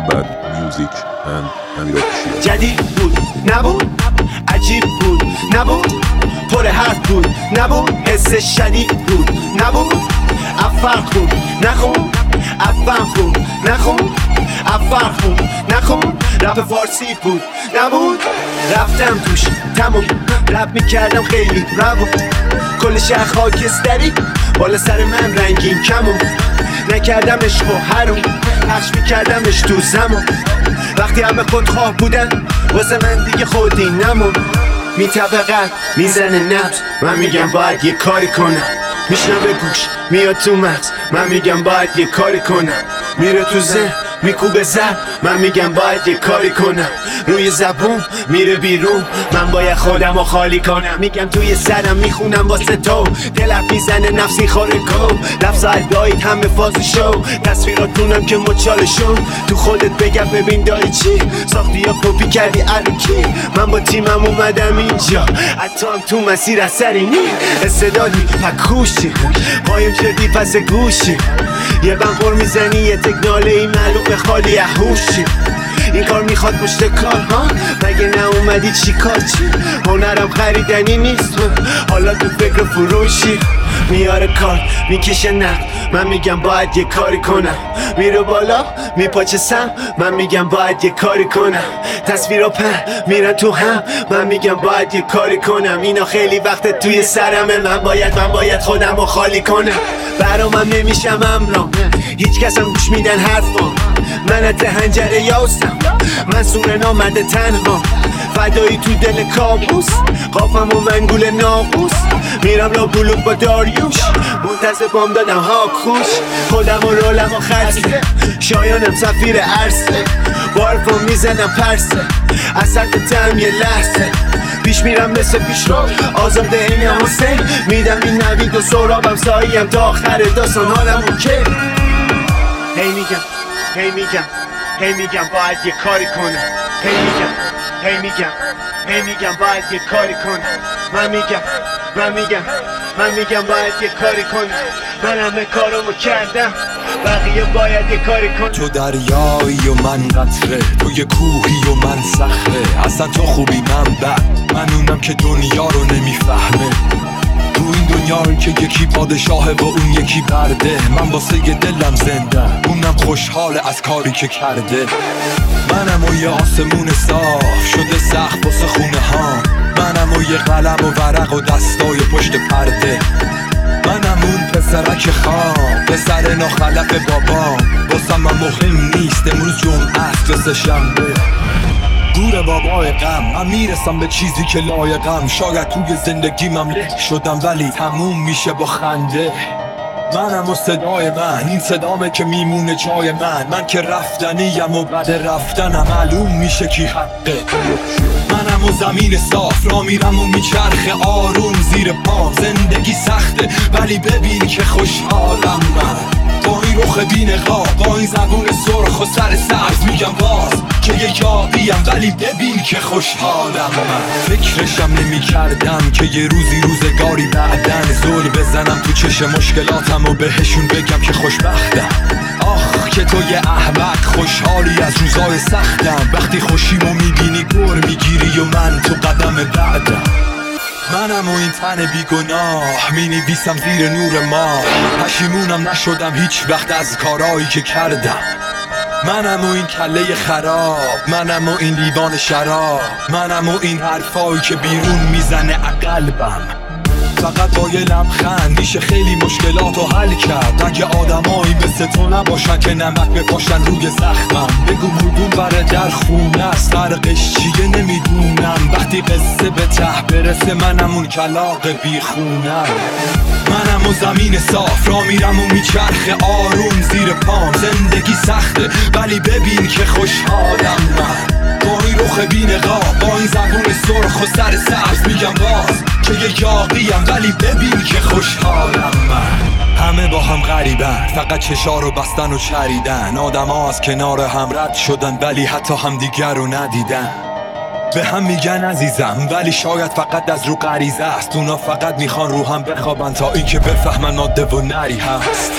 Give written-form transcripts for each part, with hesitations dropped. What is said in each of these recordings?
Bad Music and امیر آفیشیال. جدید بود نبود، عجیب بود نبود، پر حرف بود نبود، حس شدید بود نبود، افرق بود نخون، افهم بود نخون، افرق بود نخون، رپ فارسی بود نبود، رفتم توش تموم، رپ میکردم خیلی روون، کل شهر خاکستری بالا سر من رنگین کمون، نکردم عشق و حروم، پخش میکردمش تو زمان، وقتی همه خودخواه بودن واسه من دیگه خودی نمون، میطبقت میزنه نبض، من میگم باید یه کاری کنم، میشنوه گوش میاد تو مغز، من میگم باید یه کاری کنم، میره تو ذهن میکوبه زد، من میگم باید یه کاری کنم، روی زبون میره بیرون، من باید خودمو خالی کنم، میگم توی سرم میخونم واسه تو، دلت میزنه نفسی خوره کو، لفظ ادایت همه فاز شو، تصویراتونم که مچالشون، تو خودت بگم ببین داری چی ساختی یا کپی کردی الکی، من با تیمم اومدم اینجا، حتی هم تو مسیر اثری نی، استعدادی پکوشی قایم شدی پس گوشی، یه بنخور میزنی یه تکناله ای معلوم خالی هوشی، این کار میخواد پشت کار ها، مگه نه اومدی چی کار چی، هنرم خریدنی نیست، حالا تو فکر فروشی، میاره کار میکشه نقد، من میگم باید یه کاری کنم، میره بالا میپاچه سم، من میگم باید یه کاری کنم، تصویرها پر میرن تو هم، من میگم باید یه کاری کنم، اینا خیلی وقت توی سرمه، من باید خودمو خالی کنم، برامم نمیشم امرام، هیچ کسم گوش میدن حرفام، من از هنجره یاستم، من سور نامده تنها، فدایی تو دل کابوس، قافم و منگول ناقوس، میرم لا بلوک با داریوش، منتظر بام دادم ها خوش، خودم و رولم و خرسه، شایانم سفیر عرصه، بارفم میزنم پرسه، اصد تم یه لحظه، پیش میرم مثل پیش رو آزاده این حسین، میدم این نوید و سرابم ساییم تا آخر داستان حالم اوکی، هی میگم باید یه کاری کنم، هی میگم باید یه کاری کنم، من میگم باید یه کاری کنم، من همه کارمو کردم بقیه باید یه کاری کنم، تو دریایی و من قطره، تو یه کوهی و من صخره، اصلا تو خوبی من بد، من اونم که دنیا رو نمیفهمه، تو این دنیایی که یکی پادشاهه و اون یکی برده، من واسه یه دلم زنده، اونم خوشحاله از کاری که کرده، منم و یه آسمون صاف شده سخت واسه خونه ها، منم و یه قلم و ورق و دستای پشت پرده، منم اون پسرک خام، پسر ناخلف بابام، واسم من مهم نیست امروز جمعه است و سه شنبه، دور بابای غم، من میرسم به چیزی که لایقم، شاید توی زندگیمم له شدم ولی تموم میشه با خنده، منم و صدای من، این صدامه که میمونه جای من که رفتنیم و بعد رفتنم معلوم میشه کی حقه، منم و زمین صاف را میرم و میچرخه آروم زیر پام، زندگی سخته ولی ببین که خوشحالم من، با این رخ بی‌نقاب، با این زبون سرخ و سر سبز، میگم باز که یه یاقیم ولی ببین که خوشحالم من، فکرشم نمی کردم که یه روزگاری بعدن زل بزنم تو چشم مشکلاتم و بهشون بگم که خوشبختم، آخ که تو یه احمق خوشحالی از روزای سختم، وقتی خوشیمو میبینی گر میگیری و من تو قدم بعدم، منم و این تن بیگناه مینویسم زیر نور ماه، پشیمونم نشدم هیچ وقت از کارایی که کردم، منم و این کله خراب، منم و این لیوان شراب، منم و این حرفایی که بیرون میزنه قلبم، فقط با یه لبخند میشه خیلی مشکلاتو حل کرد، اگه آدمایی مثل تو نباشن که نمک بپاشن روی زخمم، بگو کدوم بره در خونه است، فرقش چیه نمیدونم، وقتی قصه به ته برسه منم اون کلاغ بیخونم، منم و زمین صاف را میرم و میچرخه آروم زیر پام، زندگی سخته ولی ببین که خوشحالم من، با این رخ بی‌نقاب، با این زبون سرخ و سر سبز، میگم باز که یه یاقیم ولی ببین که خوشحالم من، همه با هم غریبن فقط چشا رو بستن و چریدن، آدم ها از کنار هم رد شدن ولی حتی هم دیگر رو ندیدن، به هم میگن عزیزم ولی شاید فقط از رو غریزه است، اونا فقط میخوان رو هم بخوابن تا این که بفهمن ماده و نری هست،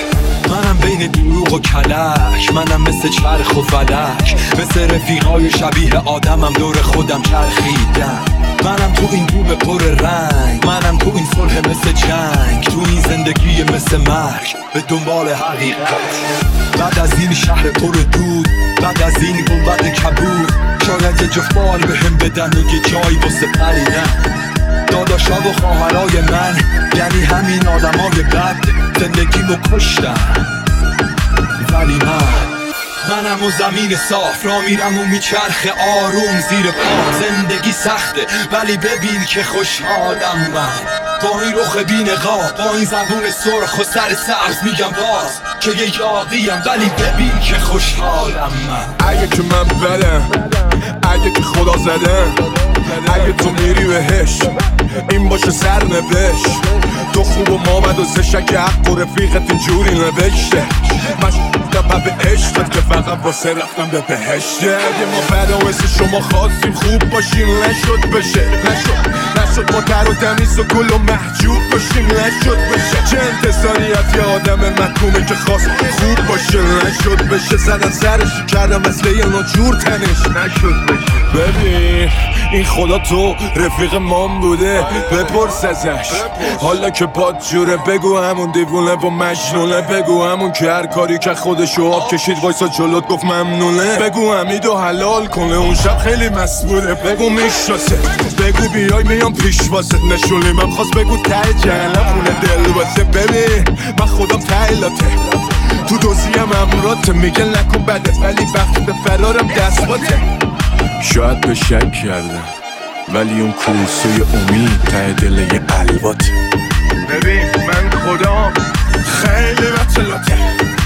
منم بین دروغ و کلک، منم مثل چرخ و فلک، مثل رفیقای شبیه آدمم دور خودم چرخیدم. منم تو این بوم پر رنگ، منم تو این صلح مثل جنگ، تو این زندگی مثل مرگ، به دنبال حقیقت. بعد از این شهر پر دود، بعد از این گنبد کبود، شاید یه جفال به هم بدن و یه جایی واسه پریدن. داداشا و خواهرای من، یعنی همین آدمای بد، زندگیمو کشتن. ولی منم و زمین صاف، را میرم و میچرخه آروم زیر پا. زندگی سخته ولی ببین که خوشحالم من، با این رخ بی نقاب، با این زبون سرخ و سر سبز میگم باز که یه یاقیم، ولی ببین که خوشحالم من. اگه که من بدم، اگه که خدا زدم، اگه تو میری بهش، این باشه سرنوشت. تو خوب و ما بد و زشک حق و رفیقت اینجوری نوشته. مشکلم به عشقت که فقط واسه رفتم به بهشته. اگه ما بد و مثل شما خواستیم خوب باشیم، نشد بشه. نشد ما در و تمیز و گل و محجوب باشیم، نشد بشه. چه انتظاری از یه آدم محکومه که خواست خوب باشه، نشد بشه. زدن سرش کردم مثل یه ناجور تنش، نشد بشه. ببین این خدا تو رفیق من بوده، بپرس ازش حالا که باد جوره. بگو همون دیوونه و مجنونه، بگو همون که هر کاری که خودشو آب کشید وایسا جلوت گفت ممنونه. بگو حمیدو حلال کنه اون شب خیلی مسئوله. بگو میشناسه، بگو بیای میام پیش واسه. نشونی من خواست بگو ته جهنم خونه دل واسه. ببین من خودم تایلاته، تو دوزیم امراته، میگه نکن بدت ولی وقت به فرارم دست باته. شاید به شک کردم ولی اون کوسوی امید ته دل یه الواته. ببین من خودم خیلی بطلاته،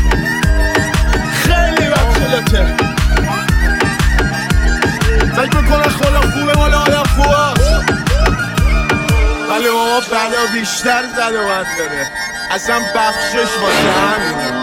خیلی بطلاته. فکر میکنه خدا خوبه مال آدم خوبه، ولی ماما بلا بیشتر زد و بند داره. اصلا بخشش واسه همینه.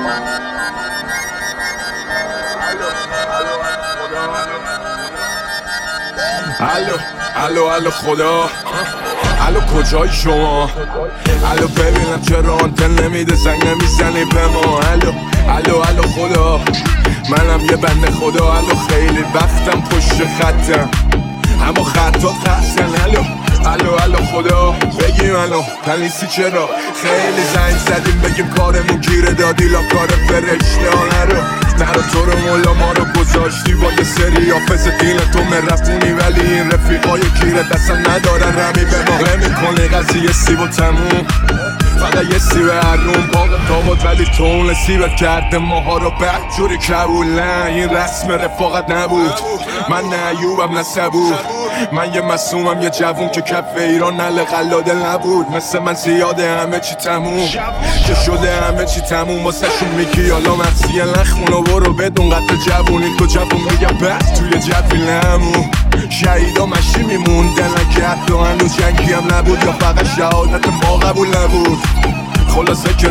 الو خدا، الو کجای شما؟ الو ببینم چرا آنتن نمیده، زنگ نمیزنی به ما. الو خدا، منم یه بنده خدا. الو خیلی وقتم پشت خطم، اما خطات قصدن. الو خدا، بگی منو تنیسی چرا؟ خیلی زنگ زدیم بگیم کارمون گیره دادی لا کار فرشته. نرو تو رو مولا ما رو گذاشتی با یه سری حافظ دین تو مرفونی، ولی این رفیقای گیره دستن ندارن رمی به ما. نمی‌کنی قضیه سیب و تموم، فقط یه سیب هرون باقی تابد، ولی تو اون سیبت کرده ماها رو بدجوری کبول. نه این رسم رفاقت نبود، من نه ایوبم نه صبور. من یه مسومم یه جوون که کف ایران نل قلاده نبود. مثل من زیاده همه چی تموم که شده، همه چی تموم واسه شون میگی حالا مرسیه نخون و برو بدون قطع جوونی. تو جوون میگم بس توی جوی نمون. شهیدا مشی میموندن اگه حتی هنوز جنگی هم نبود، یا فقط شهادت ما قبول نبود. خلاصه که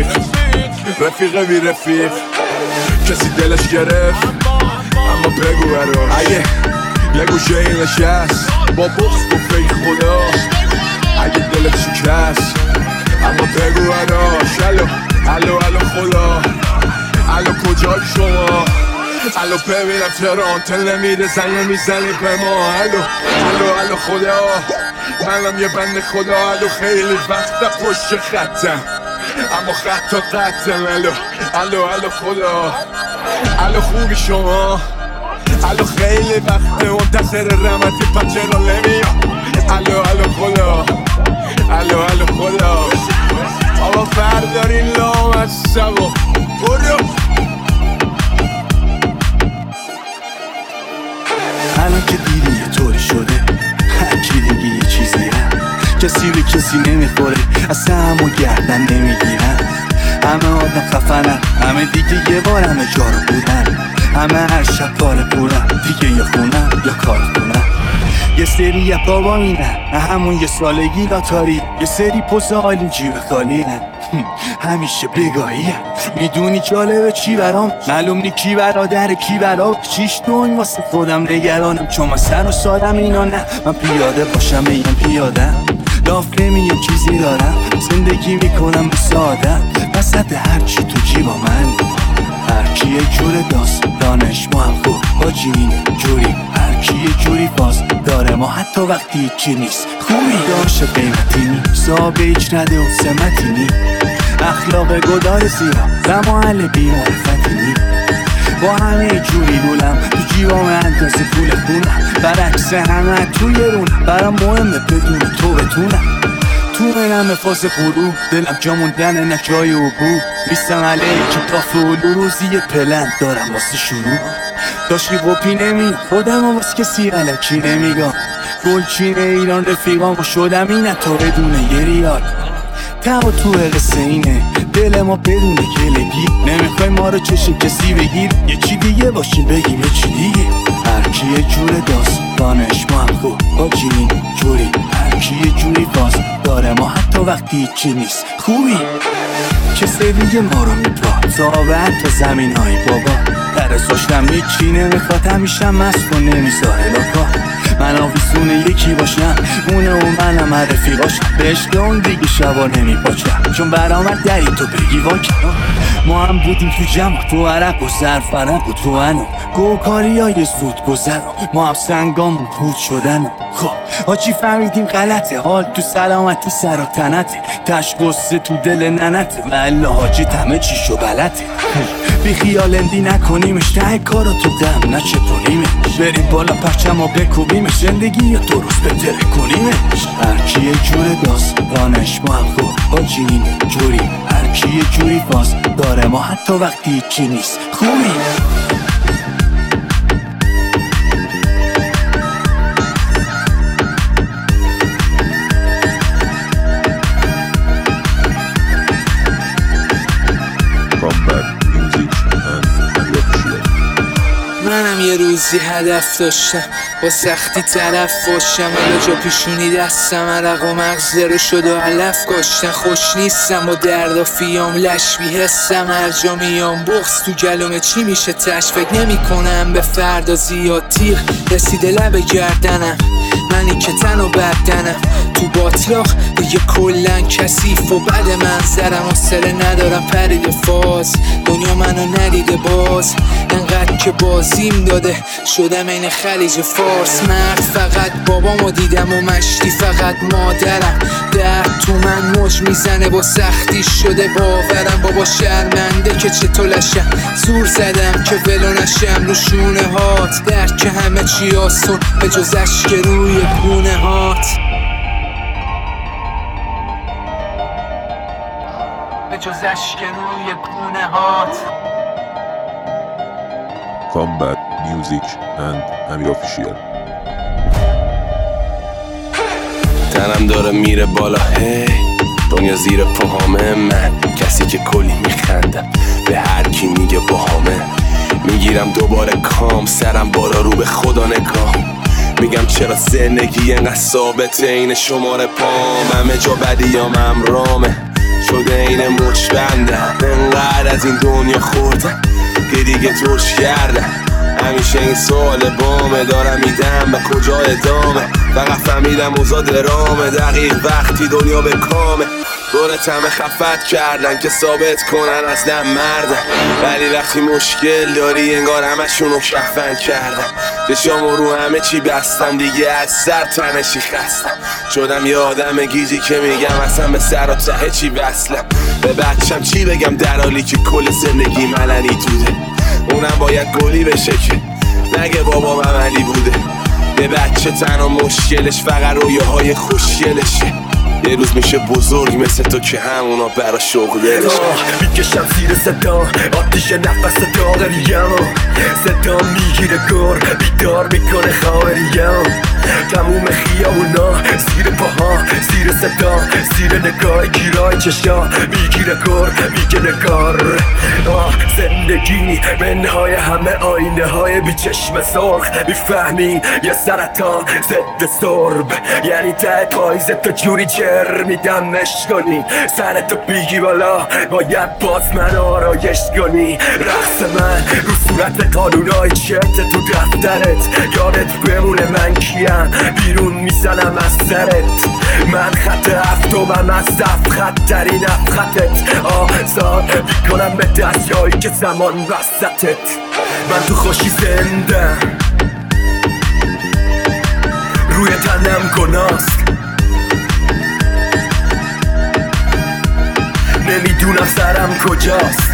رفیق بی رفیق کسی دلش گرفت، اما بگو برا اگه یه گوشه این نشست با بخص گفت ای خدا اگه دلت شکست، اما بگو براش الو خدا، الو کجای شما؟ الو ببینم چرا آنتن نمیده، زنگ نمیزنی به ما. الو خدا، منم یه بنده خدا. الو خیلی وقت پشت خطم، اما خطا قطعم. الو خدا، الو خوبی شما؟ الو خیلی وقت منتظر رحمتی پس چرا نمیاد؟ الو خدا، الو خدا. آقا فردارین لام از سبا برو. الان که دیدی یه طوری شده، هرکی دیگه یه چیزی هم، کسی به کسی نمیخوره، اصلا همو گردن نمیگیرن. همه آدم خفنن، همه دیگه یه بار همه جا رو بودن، همه هر شب کار پورن، دیگه یا خونن یا کار کنن. یه سری یه بابا مینن، همون یه سالگی لاتاری، یه سری پس آلی جیب خالی نه. همیشه بگاهیم میدونی جالبه چی برام، معلوم نی کی برادر کی برام. چیش دون واسه خودم نگرانم، چون من سر و سادم اینا نه. من پیاده باشم میگم پیادم، لاف نمیم چیزی دارم، زندگی میکنم به سادم. پس وسط هرچی تو جیبا من، هرکی یه جور داستانش ما هم خوب حاجی این جوری، هرکی یه جوری باز داره ما حتی وقتی هیچی نیست. خوبی داشت قیمتی نی، صابه هیچ نده و سمتی نی، اخلاق گدار زیرا و محل بیمعرفتی نی. با همه جوری لولم تو جیبام اندازه پول خونم، برعکس همه توی رونم، برام مهمه بدون تو بتونم. تو منم فاز غروب دلم جا موندن نه جای عبور، بیستم علیه کتاف و روزی یه پلن دارم واسه شروع. داشتی قپی نمی خودم و واسه کسی علکی نمیگم، گلچین ایران رفیقام و شدم اینه تا بدون یه ریال. تبا تو قصه اینه دل ما بدون گلگی، نمیخوای ما رو چشم کسی بگیر، یه چی دیگه باشیم بگیم یه چی دیگه. هرکی یه جور داستانش ما هم خوب حاجی این جوری، هرکی یه جوری باز داره ما حتی وقتی هیچی نیست. خوبی کسی دیگه ما رو میپا صابت تا زمین های بابا، ترساشتم هیچی نمیخواد، همیشه مست و نمیذاره لاکا. من آویسون یکی باشم اونه و منم رفیقاشم، بهش اون دیگه شبا نمیپاچم، چون برامد دری تو بگی واکن. ما هم بودیم تو جمع، تو عرق و زرفرق و تو انو گوکاری های زود گذر، ما هم سنگامون پود شدن. خب حاجی فهمیدیم غلطه، حال تو سلامتی سر و تنته، تش قصه تو دل ننته، والا حاجی همه چیشو بلده. بی خیال اندی نکنیمش، ته کارو تو دم نچپونیمش، بریم بالا پرچم و بکوبیمش، زندگی یا درست بتره کنیمش. هرکی یه جور داستانش ما هم خوب حاجی این جوری، هرکی یه جوری باز داره ما حتی وقتی هیچی نیست. خوبی منم یه روزی هدف داشتم، با سختی طرف باشم، حالا جا پیشونی دستم عرق و مغز رو شد و علف کاشتن. خوش نیستم با درد و فیام، لش بیهستم هر جا میام، بغض تو گلومه چی میشه تش، فکر نمی کنم به فردا زیاد تیغ رسیده لب گردنم، منی که تن و بدنم تو باطلاق دیگه کلن کثیف و بد منظرم، حوصله ندارم پرید فاز، دنیا منو ندیده باز، انقدر که بازیم داده شدم این خلیج فارس. مرد فقط بابامو دیدم و مشتی فقط مادرم، درد تو من موج میزنه با سختی شده باورم، بابا شرمنده که چطور لشم، زور زدم که ولو نشم رو شونه هات، درد که همه چی آسون به جز اشک روی گونه هات، به جز اشک روی گونه هات. Combat Music and Amir Official. تنم داره میره بالا، هی دنیا زیر پاهامه، من کسی که کلی میخندم به هر کی میگه باهامه، میگیرم دوباره کام، سرم بالا رو به خدا نگاه، میگم چرا زندگی انقدر ثابته این شماره پام، همه جا بدیام امرامه شده این مچ بندم، انقدر از این دنیا خوردم که دیگه توش کردم، همیشه این سوال بامه، دارم میدم به کجا ادامه، فقط فهمیدم اوضاع درامه، دقیق وقتی دنیا به کامه، دورت همه خفت کردن که ثابت کنن اصلا مردن، ولی وقتی مشکل داری انگار همشونو کفن کردن، چشامو رو همه چی بستم دیگه از سر تنشی خستم، شدم یه آدم گیجی که میگم اصلا به سر و ته چی وصلم، به بچم چی بگم در حالی که کل زندگی ملنی توده، اونم باید گلی بشه که نگه بابا عملی بوده، یه بچه تنها مشکلش فقط رویاهای خوشگلشه، یه روز میشه بزرگ مثل تو که همونا برا شغلش میکشم زیر صدا آتیش نفس داغ ریمو، صدا میگیره گر بیدار میکنه خواهریم، تموم خیابونا زیر پاها، زیر صدا، زیر نگاه گیرای چشا، میگیره گر میگه نگار. زندگی منهای همه آینه های بی چشم سرخ، میفهمی یه سرطان ضد سرب، یعنی ته پایزه تو جوری جر میدمش کنی، سرتو بیگی بالا باید باز من آرایش کنی، رقص من رو صورت قانونای چرت تو دفترت، یادت بمونه من کیم، بیرون میزنم از سرت، من خط هفتمم از دفت خطترین خطت آزاد میکنم به دستیایی که زمان وسطت من تو خوشی زندم روی تنم گناست نمیدونم سرم کجاست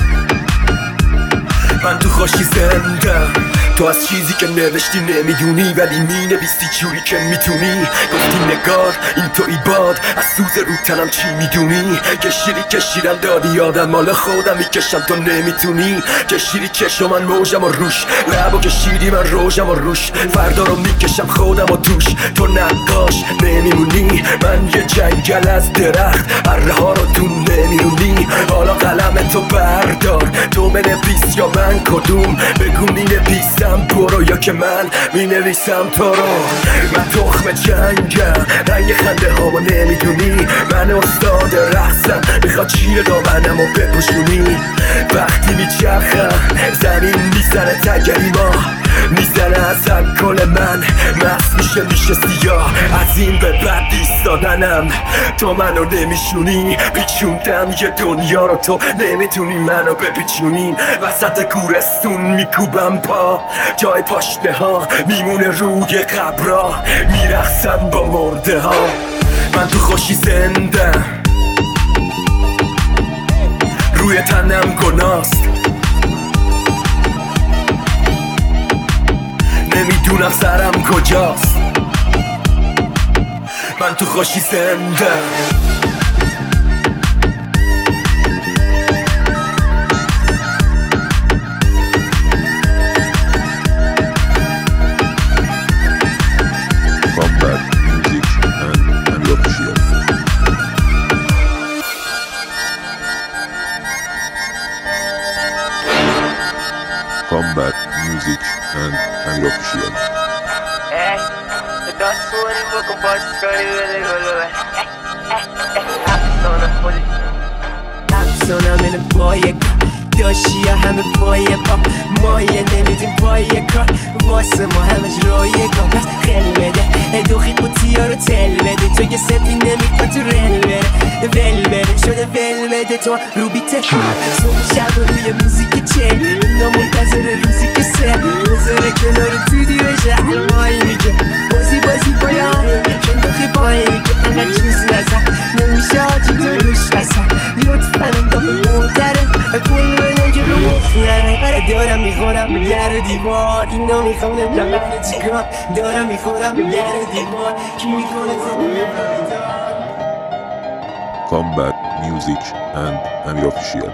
من تو خوشی زندم تو از چیزی که نوشتی نمیدونی ولی مینویسی جوری که میتونی گفتی نگار این توی باد از سوز رو تنم چی میدونی کشیدن دادی یادم مال خودم میکشم تو نمیتونی کشیدی چشم من موجم و روش لبو کشیدی من روشم و روش فردا رو میکشم خودم و توش تو نقاش نمیمونی من یه جنگل از درخت اره ها رو تو نمیرونی حالا قلم تو بردار تو بنویس یا من کدوم بگو مینویسم برو یا که من مینویسم تو رو من تخم جنگم رنگ خنده هامو نمیدونی من استاد رقصم میخواد چیر دامنم و بپوشونی وقتی میچرخم زمین میزنه تگری ما میزنه از الکل من مست میشه سیاه از این به بعد ایستادنم تو منو نمیشونی پیچوندم یه دنیا رو تو نمیتونی منو بپیچونی وسط کورستون میکوبم پا جای پاشنه ها میمونه روی قبرا میرقصم با مرده ها من تو خوشی زندم روی تنم گناست نمیدونم سرم کجاست من تو خوشی زندم Combat Music and Ami Official. Combat Music and Ami Official. افسانم اینه پای داشتی یا همه پای پا مایه نمیدیم پای کار واسه ما همش رایگان پس خیلی بده دوخی قوطیا رو تل بده تو که سفی نمیکن تو رل بره ول بره شده ول بده تو رو بیته صبح شب روی موزیک چل اینا منتظر روزی که سر بذاره کنار تو دیو شهر مایی میگه بازی پایان چون دوخی پایی میگه انقدر چیز نزن نمیشه آجی تو روش بسن لطفا انداخه مهتره کل بده که رو مخنره دارم میخورم به در دیوار اینا میخوام نمیدونم چیکار دارم میخورم به در دیوار کی میکنه Combat Music and Ami Official.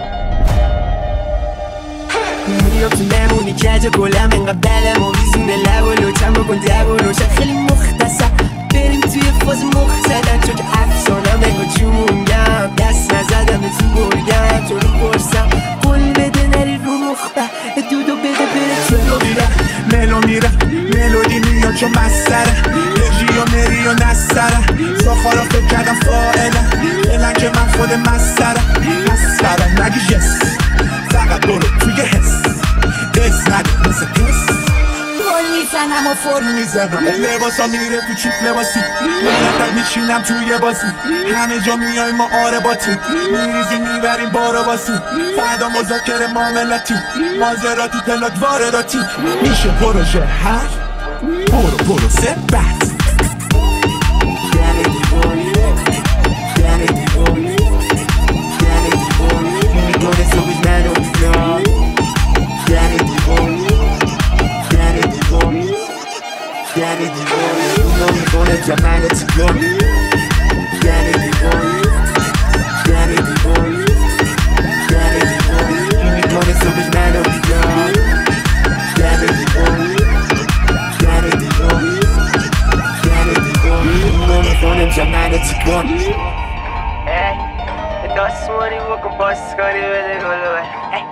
میام تو نمونی کج و گلم انقدر بلم و میزونه لب و لوچم بکن دب و روشن خیلی مختصر بریم توی فاز مخ زدن چون که افسانم انگا جونگم دست نزدم تو برگم تو رو پرسم قول بده نری رو مخبه دودو بده بره تو ملو میره ملودی میاد چون مستره یجی و مری و نستره ساخارا فکر کردم فائله فعلا که من خود مستره مسخره نگی جس فقط برو توی حس دست نده مثل پس گل میزنم و فرم میزنم لباسا میره تو چیپ لباسی مرتب میشینم توی بازی همه جا میای ما آرباتی میریزی میبریم بارو باسی فردا مذاکره معاملاتی مازراتی پلاک وارداتی میشه پروژه هر برو سه بحث جمال تگون یعنی دیوانی یعنی دیوانی یعنی دیوانی میکنه صبح منو بیدار یعنی دیوانی یعنی دیوانی یعنی دیوانی میکنه جمال تگون دستمانی بکن باسکاری بده گلوه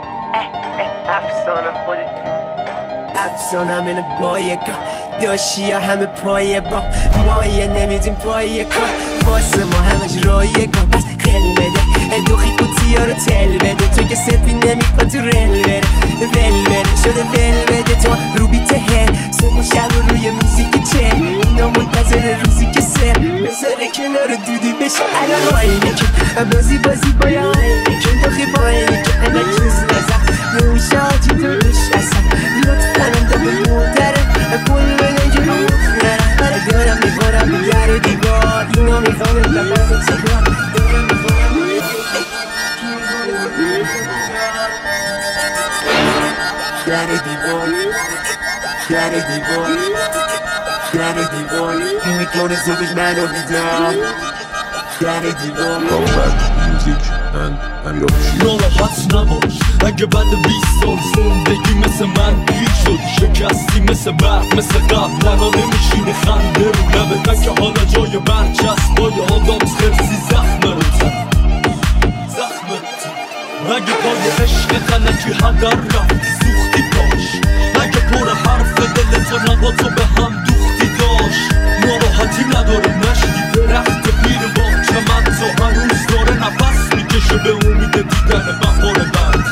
افسانه خودت افسانم اینه بایگاه داشتی یا همه پای با مایه نمیدیم پای کار واسه ما همش رایگان پس خیلی بده دوخی قوطیا رو تل بده تو که سفی نمیکن تو رل بره ول بره شده ول بده تو رو بیته هل صبح و شب روی موزیک چل اینا منتظر روزی که سر بذاره کنار دودی بشه الان آینه که بازی باید که داخی با اینه که همه چیز نزم نمیشه آجی تو روش اصلا لطفا تا به مدره کل بگن که رو نره دارم میخورم میگره دیوار اینا میخوام لبن سیگار دارم میخورم در دیوار در دیوار در دیوار این میکنه زبش منو بیدار در دیوار Combat Music and Amir Official. ناراحت نباش اگه بعد 20 سال زندگی مثل من پیر شد شکستی مثل برق مثل قبل لنا نمیشینه خنده رو لبه که حالا جای برچسب با آدم خرسی زخم رو زخم رو اگه پای عشق تنکی هدر رفتی سوختی باش اگه پر حرف دلت و نقاطو به هم دوختی داشت ناراحتی نداره نشتی درخت پیر باغ چمن تا هنوز داره نفس میکشه به امید دیدن بهار بعد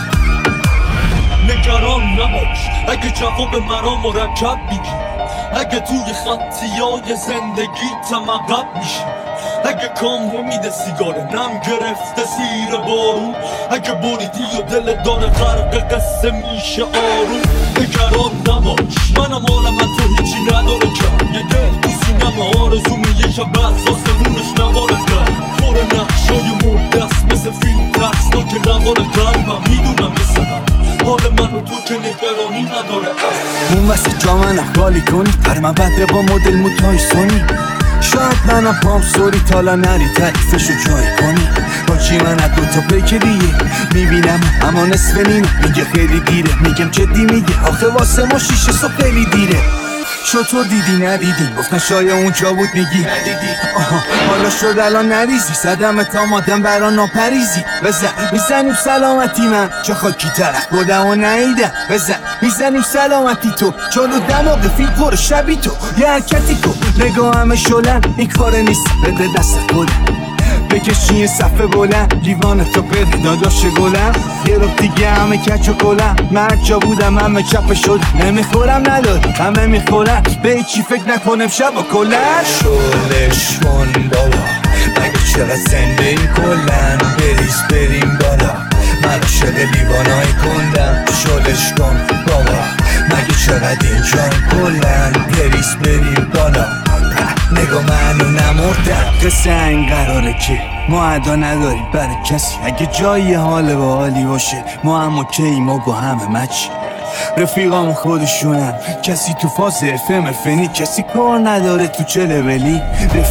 نگران نباش اگه جواب مرا مرکب میگی اگه توی خطیای زندگی تمقب میشی اگه کام نمیده سیگاره نم گرفته زیر بارون اگه بریدی و دل داره غرق قصه میشه آروم نگران نباش منم عالم تو هیچی نداره کم یه دل تو سینم آرزومه یه شب بحث آسمونش نواره کرد پر نقشای مردست مثل فیلم ترسناک نواره قلبم میدونم مثل حال من و تو که نگرانی نداره اون وسط جا من خالی کنی پر من بده با مدل موتای سونی شاید منم پام سوری تالا نری تعریفشو جای کنی با چی من از دوتا بکریه میبینم اما نصف نیمه میگه خیلی دیره میگم جدی میگه آخه واسه ما 6 صبح خیلی دیره چطور دیدی ندیدی گفتن شاید اونجا بود میگی ندیدی آها حالا شد الان نریزی صدم تا مادم برا ناپریزی بزن میزنیم سلامتی من چه خاکی طرف بودم و نهیدم بزن میزنیم سلامتی تو چون دماغ فیل پر شبی تو یه حرکتی کن نگاه همه شلن این کار نیست بده دست خودم بکشی یه صفحه بلند لیوان تو بده داداش گلم یه رو دیگه همه کچ و کلم من جا بودم همه چپ شد نمیخورم نداری همه میخورم به هیچی فکر نکنم شب و کلن شلش کن بابا مگه چقدر زنده این کلن بریز بریم بالا من عاشق لیوانای کندم شلش کن بابا مگه چقدر اینجا کلن بریز بریم بالا نگاه منو نمردم قصه این قراره که ما ادا نداریم برای کسی اگه جایی حال با حالی باشه ما هم اوکی ما با همه مچی رفیقام خودشونم کسی تو فاز FM فنی کسی کار نداره تو چه لولی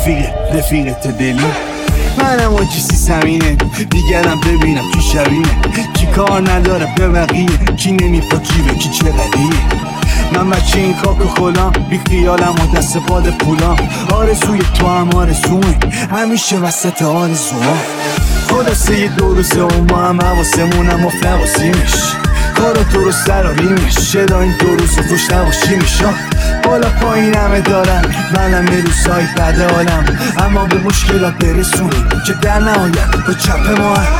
رفیقت دلی منم آجی سیسمینه دیگرم ببینم کی شبینه کی کار نداره به بقیه کی نمیپا جیبه کی چقدیه من بچه این خاک و خلام بی خیالم و دست پاد پولام آرزوی تو هم آرزومه همیشه وسط آرزوها خلاصه یه دو روزه و ما هم حواسمونم افت نباسیمش کارو درست دراریمش چرا این دو روز خوش نباشیمش بالا پایین همه دارم منم یه روزهای بده حالم اما به مشکلات برسونیم که در نهایت با چپ ما هم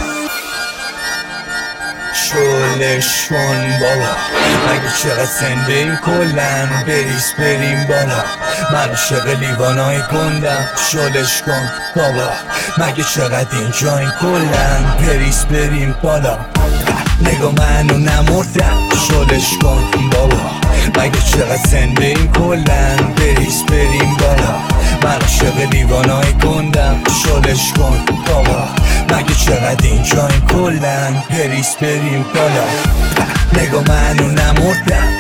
شلش کن بابا مگه چقدر زنده این کلن بریز بریم بالا من عاشق لیوانای گندم شلش کن بابا مگه چقدر اینجا این کلن بریز بریم بالا نگاه منو نمردم شلش کن بابا مگه چقدر زنده این کلن بریز بریم بالا من عاشق لیوانای گندم شلش کن بابا مگه چقدر اینجا این کلن بریز بریم بالا نگاه منو نمردم